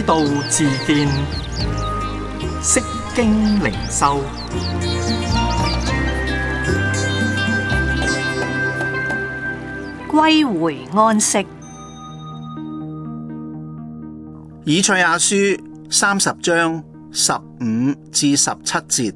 道自見，釋經靈修。 歸回安息。 以賽亞書30章15至17節，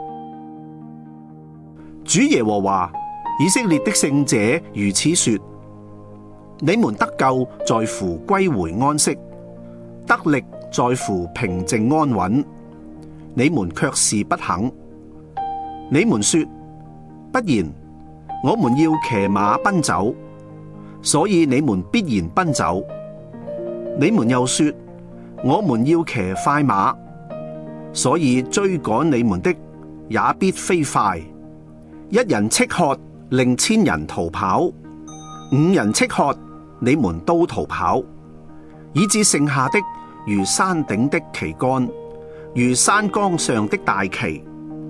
主耶和華以色列的聖者如此說：你們得救在乎歸回安息，得力在乎平靜安穩，你們卻是不肯。你們說，不然，我們要騎馬奔走，所以你們必然奔走。你們又說，我們要騎快馬，所以追趕你們的也必飛快。一人叱喝，令千人逃跑；五人叱喝，你們都逃跑，以致剩下的如山頂的旗杆，如山崗上的大旗。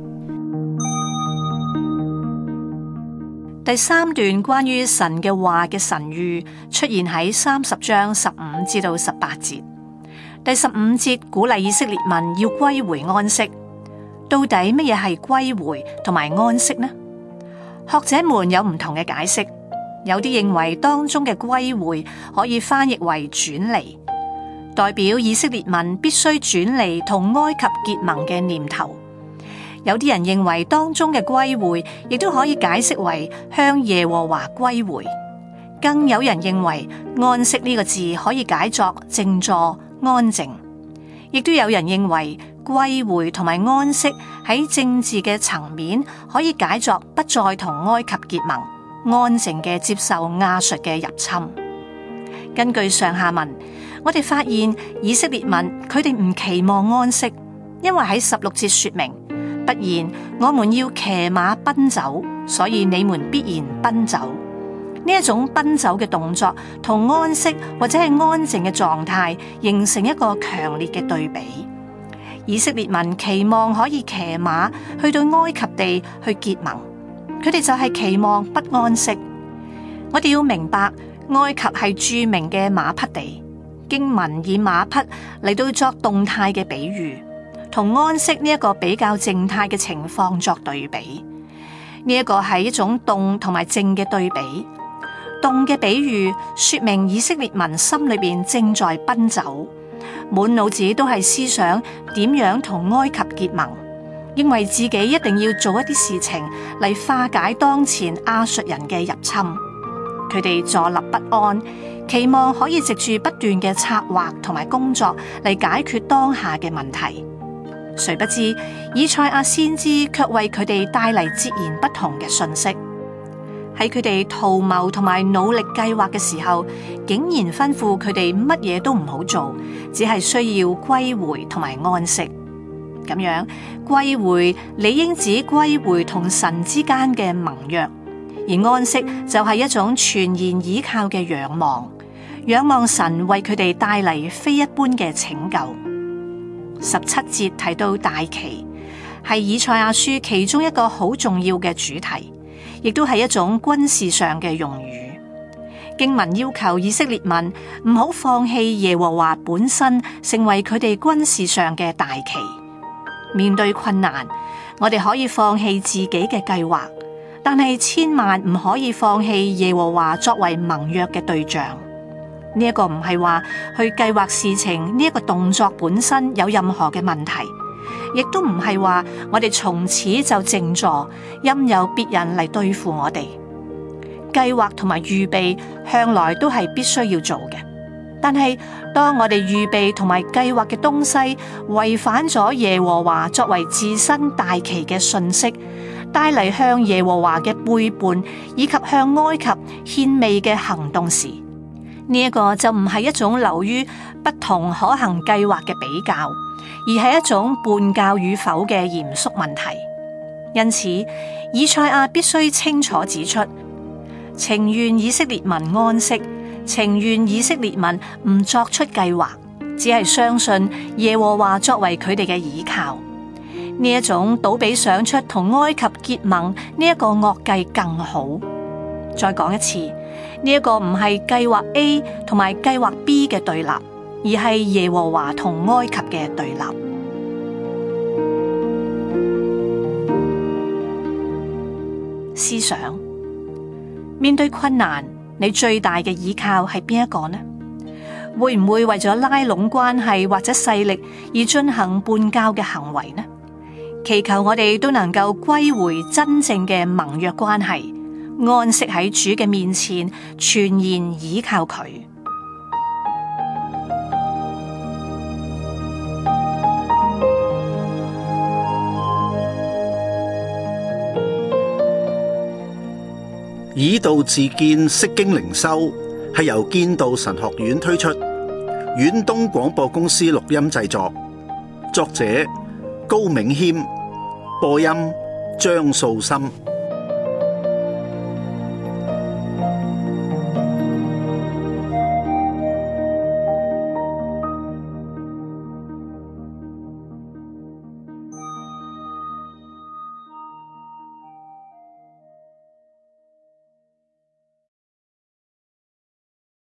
第三段關於神嘅話嘅神諭出現喺30章15至到18節。第15節鼓勵以色列民要歸回安息。到底乜嘢係歸回同埋安息呢？學者們有唔同嘅解釋，有啲認為當中嘅歸回可以翻譯為轉離，代表以色列民必須轉離同埃及結盟嘅念頭。有啲人認為當中嘅歸回亦都可以解釋為向耶和華歸回，更有人認為安息呢個字可以解作靜坐安靜，亦都有人認為歸回同埋安息喺政治嘅層面可以解作不再同埃及結盟，安靜嘅接受亞述嘅入侵。根據上下文，我哋發現以色列民佢哋唔期望安息，因為喺16節說明，不然我們要騎馬奔走，所以你們必然奔走。呢一種奔走嘅動作同安息或者係安靜嘅狀態形成一個強烈嘅對比。以色列民期望可以騎馬去到埃及地去結盟，佢哋就係期望不安息。我哋要明白，埃及係著名嘅馬匹地，經文以馬匹嚟到作動態嘅比喻，同安息呢一個比較靜態嘅情況作對比。呢一個係一種動同埋靜嘅對比。動嘅比喻說明以色列民心裏邊正在奔走，滿腦子都係思想點樣同埃及結盟，認為自己一定要做一啲事情嚟化解當前亞述人嘅入侵。佢哋坐立不安，期望可以藉住不斷嘅策劃同埋工作嚟解決當下嘅問題。誰不知以賽亞先知卻為佢哋帶嚟截然不同嘅訊息。喺佢哋圖謀同埋努力計劃嘅時候，竟然吩咐佢哋乜嘢都唔好做，只係需要歸回同埋安息。咁樣歸回理應指歸回同神之間嘅盟約，而安息就係一種全然依靠嘅仰望，仰望神為佢哋帶嚟非一般嘅拯救。17節提到大旗，係以賽亞書其中一個好重要嘅主題，亦都係一種軍事上嘅用語。經文要求以色列民唔好放棄耶和華本身成為佢哋軍事上嘅大旗。面對困難，我哋可以放棄自己嘅計劃，但係千萬唔可以放棄耶和華作為盟約嘅對象。呢一個唔係話去計劃事情呢一個動作本身有任何嘅問題，亦都唔係話我哋從此就靜坐，任由別人嚟對付我哋。計劃同埋預備向來都係必須要做嘅，但係當我哋預備同埋計劃嘅東西違反咗耶和華作為自身大旗嘅訊息，帶嚟向耶和華嘅背叛以及向埃及獻媚嘅行動時，呢一個就唔係一種流於不同可行計劃嘅比較，而係一種叛教與否嘅嚴肅問題。因此，以賽亞必須清楚指出，情願以色列民安息，情願以色列民唔作出計劃，只係相信耶和華作為佢哋嘅倚靠。呢一種倒比想出同埃及結盟呢一個惡計更好。再講一次，呢一個唔係計劃 A 同埋計劃 B 嘅對立， 而係耶和華同埃及嘅對立。思想，面對困難，你最大嘅依靠係邊一個呢？會唔會為咗拉攏關係或者勢力而進行叛教嘅行為呢？祈求我哋都能夠歸回真正嘅盟約關係，安息喺主嘅面前，全然倚靠佢。 以道自見，釋經靈修係由建道神學院推出，遠東廣播公司錄音製作，作者高銘謙，播音張素心。